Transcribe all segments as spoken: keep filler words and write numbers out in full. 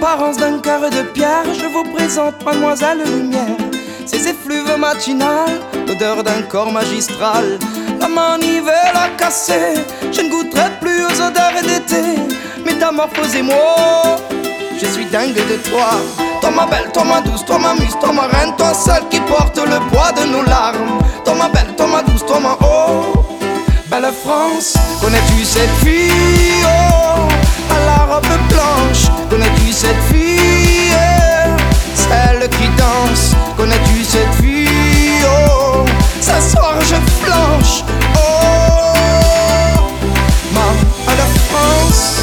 l'apparence d'un cœur de pierre, je vous présente Mademoiselle Lumière. Ses effluves matinales, l'odeur d'un corps magistral. La manivelle a cassé, je ne goûterai plus aux odeurs d'été. Métamorphosez-moi, je suis dingue de toi. Toi ma belle, toi ma douce, toi ma muse, toi ma reine, toi seule qui porte le poids de nos larmes. Toi ma belle, toi ma douce, toi ma oh. Belle France, connais-tu cette fille oh, à la robe blanche? Connais-tu cette fille, celle qui danse? Connais-tu cette fille oh, ce soir je flanche oh, ma belle France.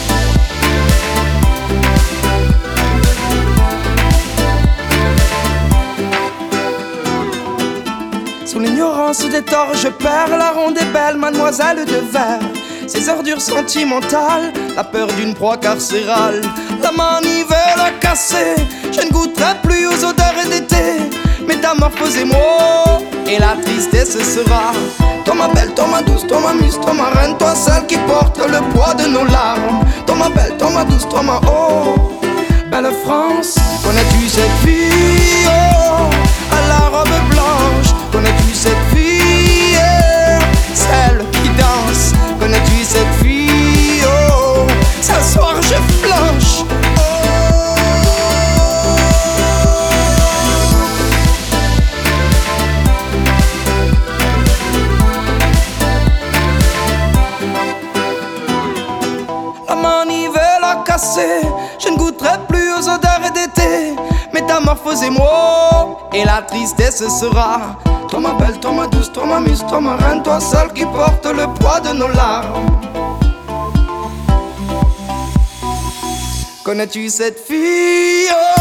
Sous l'ignorance des torts, je perds la ronde et belle mademoiselle de verre. Ses ordures sentimentales, la peur d'une proie carcérale. La manivelle a cassé, je ne goûterai plus aux odeurs d'été. Métamorphosez-moi, et la tristesse sera. Toi ma belle, toi ma douce, toi ma muse, toi ma reine, toi celle qui porte le poids de nos larmes. Toi ma belle, toi ma douce, toi ma oh. Belle France, connais-tu cette fille oh, à la robe blanche? Connais-tu cette fille, celle qui danse? Connais-tu cette fille, oh, ce soir je flanche oh. La manivelle a cassé, je ne goûterai plus aux odeurs d'été. Métamorphosez-moi, et la tristesse sera. Toi ma belle, toi ma douce, toi ma muse, toi ma reine, toi seule qui porte le poids de nos larmes. Connais-tu cette fille oh,